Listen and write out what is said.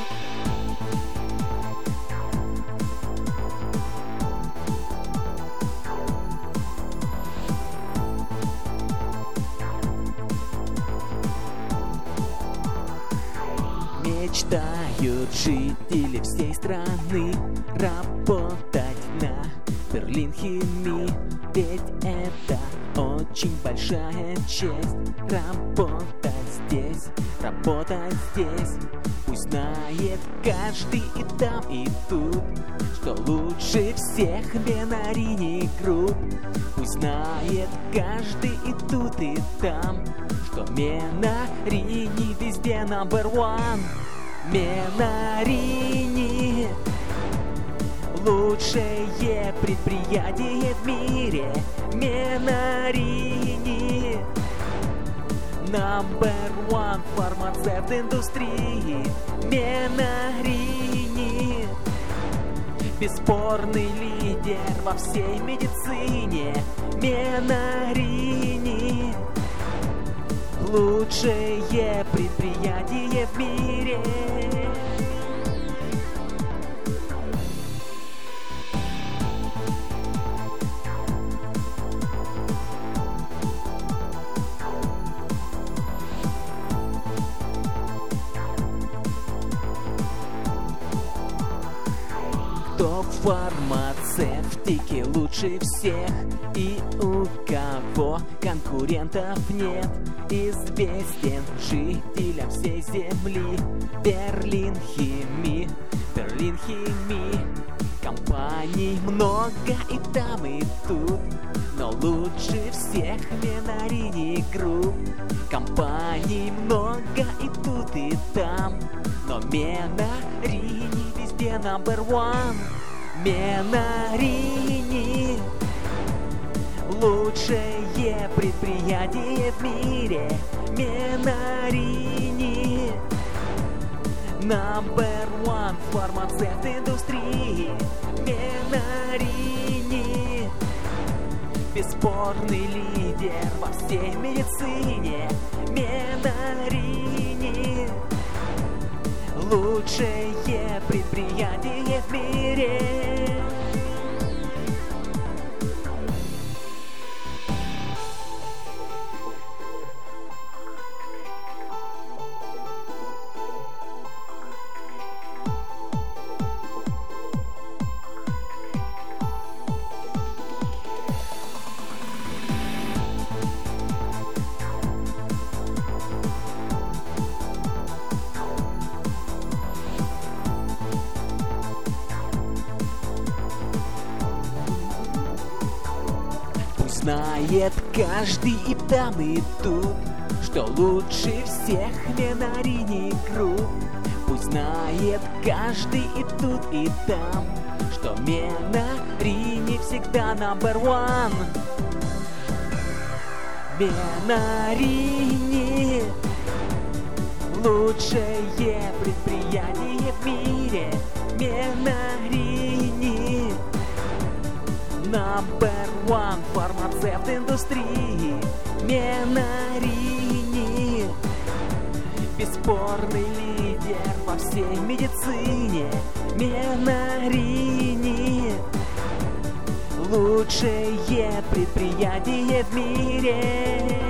Мечтают жители всей страны работать на Берлин-Химии, ведь это очень большая честь. Работать здесь. Пусть знает каждый и там, и тут, что лучше всех Менарини Групп. Пусть знает каждый и тут, и там, что Менарини везде number one. Менарини — лучшее предприятие в мире. Менарини — number one фармацевт индустрии. Менарини — бесспорный лидер во всей медицине. Менарини — лучшее предприятие в мире. Кто в фармацевтике лучше всех и у кого конкурентов нет, известен жителям всей земли. Берлин-Химии, Берлин-Химии. Компаний много и там, и тут, но лучше всех Менарини Групп. Компаний много и тут, и там, но Менарини везде number one. Менарини — лучшее предприятие в мире. Менарини — number one фармацевт индустрии. Менарини — бесспорный лидер во всей медицине. Менарини — лучшее предприятие в мире. Знает каждый и там, и тут, что лучше всех Менарини Групп. Пусть знает каждый и тут, и там, что Менарини всегда number one. Менарини — лучшее предприятие в мире. Менарини — number one фармацевт индустрии. Менарини — бесспорный лидер во всей медицине. Менарини — лучшее предприятие в мире.